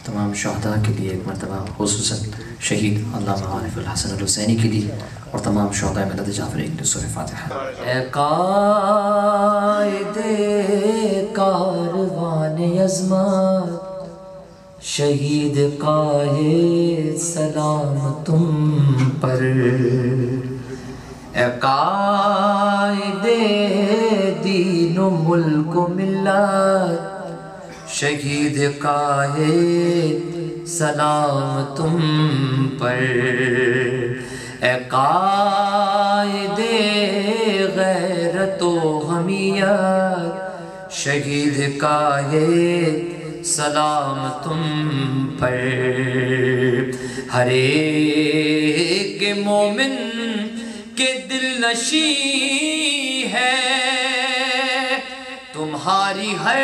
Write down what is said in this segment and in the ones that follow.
تمام شہداء کے لیے ایک مرتبہ، خصوصاً شہید علامہ عارف الحسن الحسینی کے لیے اور تمام شہداء ملت جعفر ایک سورہ فاتحہ۔ اے قائد کاروان عظمت، شہید قائد سلام تم پر۔ اے قائد دین و ملک و ملت، شہید قائد سلام تم پر۔ اے قائد غیرت و حمیت، شہید قائد سلام تم پر۔ ہر ایک مومن کے دل نشیں ہے تمہاری ہر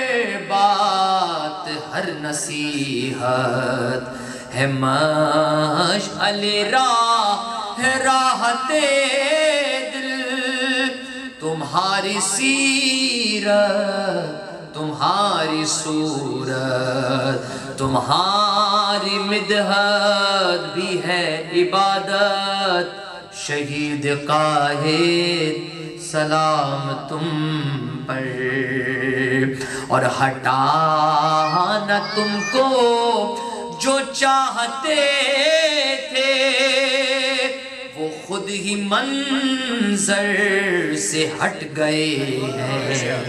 بات، ہر نصیحت ہے مشعل راحت دل۔ تمہاری سیرت، تمہاری صورت، تمہاری مدحت بھی ہے عبادت، شہید قائد سلام تم پر۔ اور ہٹانا تم کو جو چاہتے تھے، وہ خود ہی منظر سے ہٹ گئے ہیں۔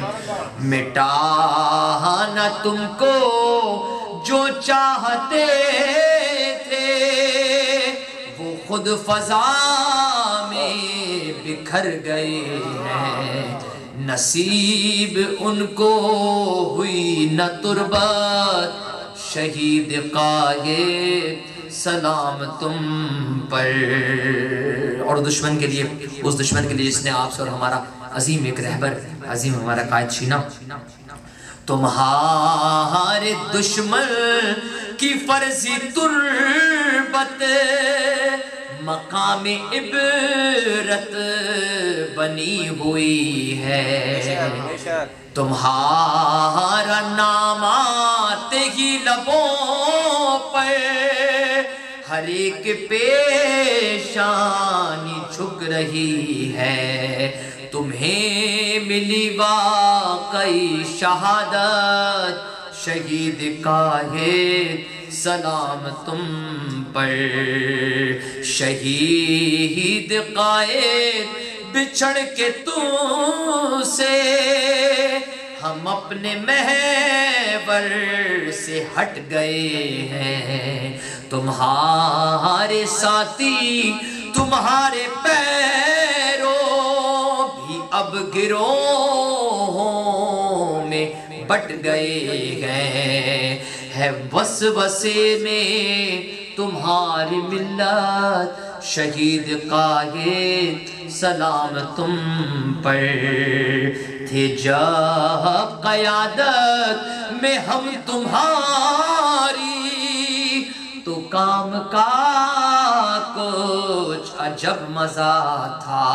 مٹانا تم کو جو چاہتے تھے، وہ خود فضا میں بکھر گئے ہیں۔ نصیب ان کو ہوئی نہ تربت، شہید قائد سلام تم پر۔ اور دشمن کے لیے، اس دشمن کے لیے جس نے آپ سے اور ہمارا عظیم ایک رہبر، عظیم ہمارا قائد چھینا۔ تمہارے دشمن کی فرضی تربت مقام عبرت بنی ہوئی ہے۔ تمہارا نام آتے ہی لبوں پر ہر ایک پیشانی جھک رہی ہے۔ تمہیں ملی واقعی شہادت، شہید قائد سلام تم پر۔ شہید قائد بچھڑ کے تم سے ہم اپنے محور سے ہٹ گئے ہیں۔ تمہارے ساتھی، تمہارے پیروں بھی اب گروہوں میں بٹ گئے ہیں۔ ہے وسوسے میں تمہاری ملت، شہید قائد سلام تم پر۔ تھے جب قیادت میں ہم تمہاری، تو کام کا کچھ عجب مزہ تھا۔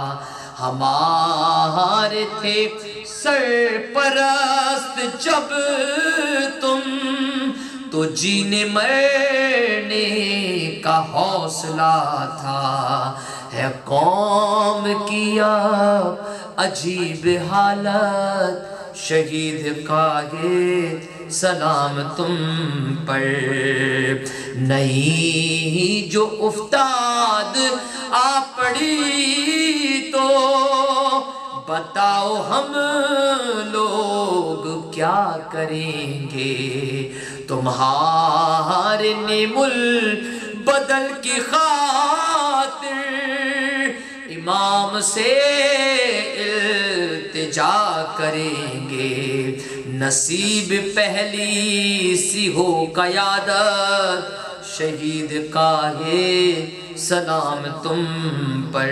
ہمارے تھے سرپرست جب تم، تو جینے مرنے کا حوصلہ تھا۔ ہے قوم کی اب عجیب حالت، شہید قائد سلام تم پر۔ نہیں جو افتاد آ پڑی تو بتاؤ ہم لوگ کیا کریں گے۔ تمہارے نعم البدل کی خاطر امام سے التجا کریں گے۔ نصیب پہلی سی ہو قیادت، شہید قائد سلام تم پر۔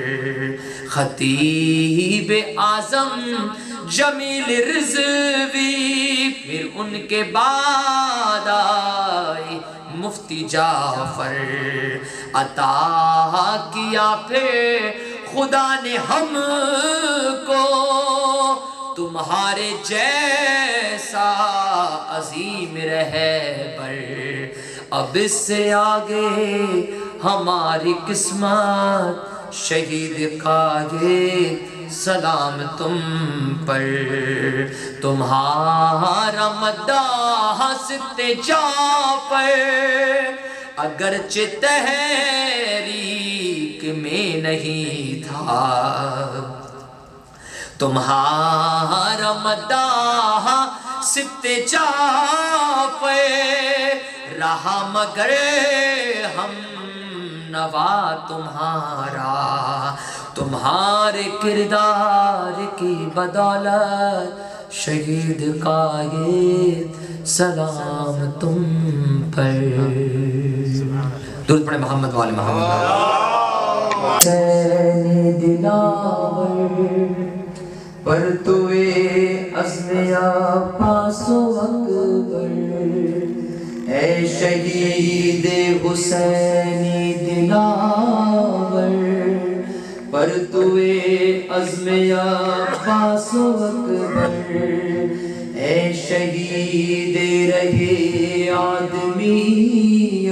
خطیب اعظم جمیل رضوی، پھر ان کے بعد آئے مفتی جعفر۔ عطا کیا پھر خدا نے ہم کو تمہارے تمہارے جیسا عظیم رہبر اب اس سے آگے ہماری قسمت، شہید قائد سلام تم پر، تمہارا مداح ستے جا پر اگرچہ تحریک میں نہیں تھا، تمہارا مداح ستے جا پر رہا مگر ہم نوا تمہارا، تمہارے کردار کی بدولت شہید قائد سلام تم پر۔ درود پڑھیں محمد والے محمد۔ حسینی دلاور پر توئے عزم عباس و اکبر، اے شہید حسینی دلاور پر توئے عزم عباس و اکبر، اے شہید رہے آدمیت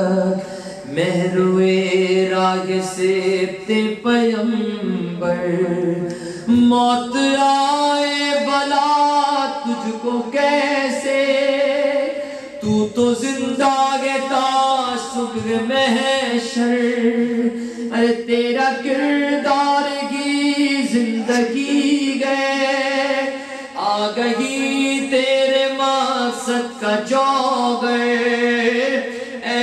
مہروے راگ سبت پیمبر، موت آئے بلا تجھ کو کیسے، تو زندہ گتا صبح محشر، ارے تیرا کردار کی زندگی گئے، آ گئی تیرے مقصد کا جوگر، اے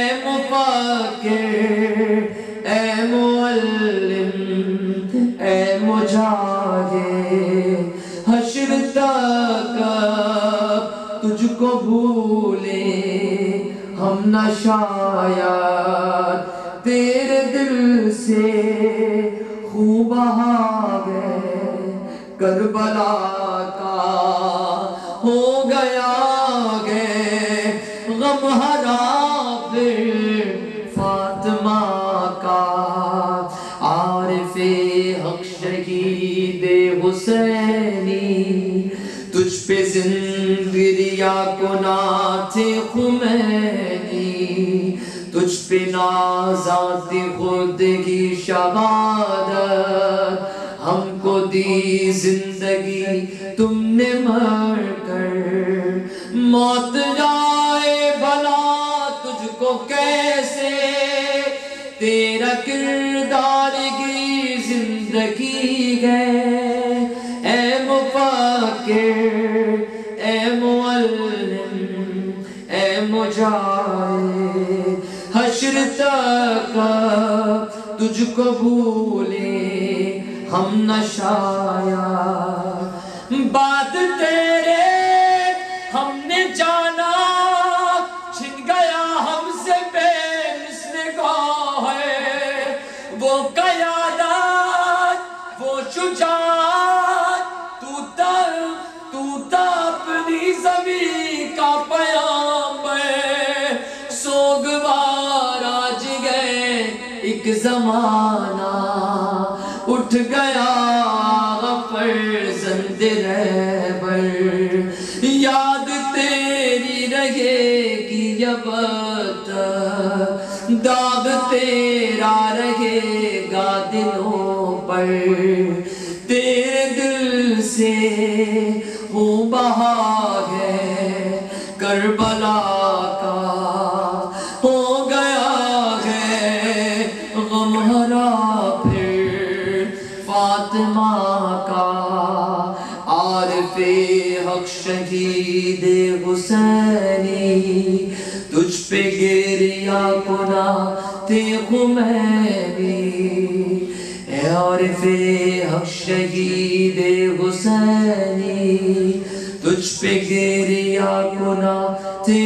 مفکر اے معلم اے مجاہد، حشر تک تجھ کو بھولے ہم نہ شاید، تیرے دل سے خون بہا گئے، کربلا کا ہو گیا گئے غم ہرا پھر فاطمہ کا، عارف حق شہید حسینی تجھ پہ زندگیاں کنا تھے خمینی، تجھ پہ نازاتی خود کی شہادت، ہم کو دی زندگی تم نے مر کر، موت جائے بھلا تجھ کو کیسے، تیرا کردار کی زندگی گئے، اے مفکر اے معلم اے مجاہد، حشر تک تجھ کو بھولے ہم نہ شاید، بات تیرے ہم نے جانا چھن گیا ہم سے بے مثل گاہ ہے، وہ قیادت وہ شجاعت، تو تا اپنی زمین کا پیامبر، سوگوار آج گئے ایک زمانہ، اٹھ گیا فرزند رہبر، یاد تیری رہے گی اب تک، داغ تیرا رہے گا دلوں پر، تیرے دل سے خون بہا گئے کربلا کا، ہو گیا ہے غم ہرا پھر فاطمہ کا، عارف حق شہید حسینی تجھ پہ گریہ کنا تھے خمینی، اے عارف حق شہید حسینی تجھ پہ گریہ کنا تھے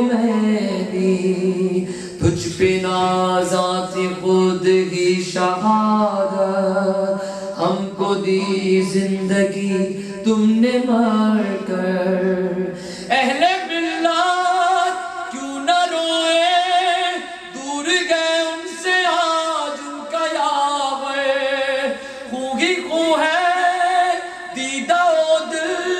خمینی، تجھ پہ نازاں تھی خود ہی شہادت، ہم کو دی زندگی تم نے مر کر، اہل ملت کیوں نہ روئے، دور گئے ان سے آج ان کا یاور، خوں ہی خوں ہے دیدہ و دل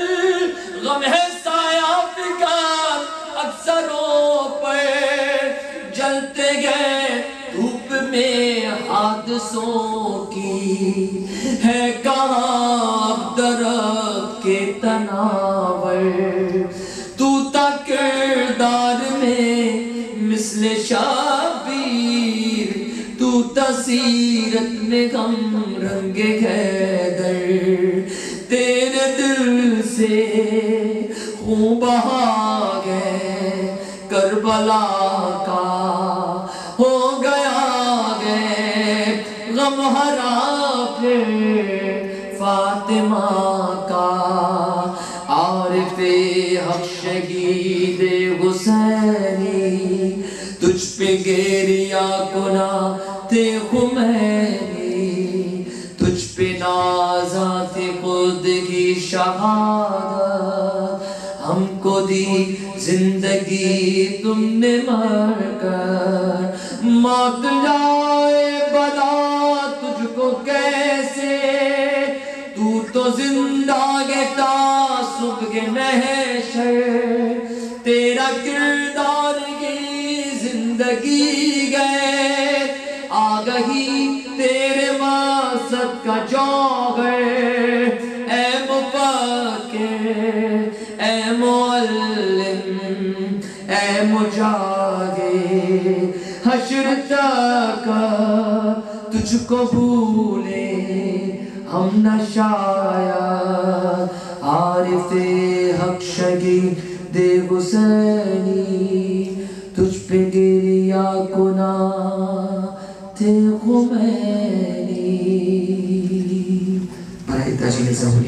گئے دھوپ میں حادثوں کی، ہے کہاں درخت کے تناور، تو تا کردار میں مثل شبیر، تو تا سیرت میں غم رنگ حیدر، تیرے دل سے خون بہا گئے کربلا کا، ہو گیا گئے غم ہرا پھر فاطمہ کا، عارف حق شہید حسینی، تجھ پہ گیریا کنا تھے خمینی، تجھ پہ نازا تھی خود کی شہادت، ہم کو دی زندگی تم نے مر کر، موت جائے بلا تجھ کو کیسے، تو زندہ گتا صبح محشر، تیرا کردار کی زندگی گئے، آگہی تیرے مقصد کا جوہر، اے مفکر اے معلم اے مجاہد، حشر تک تجھ کو بھولے ہم نہ شاید، عارف حق شہید حسینی، تجھ پہ گریا کنا تھے خمینی۔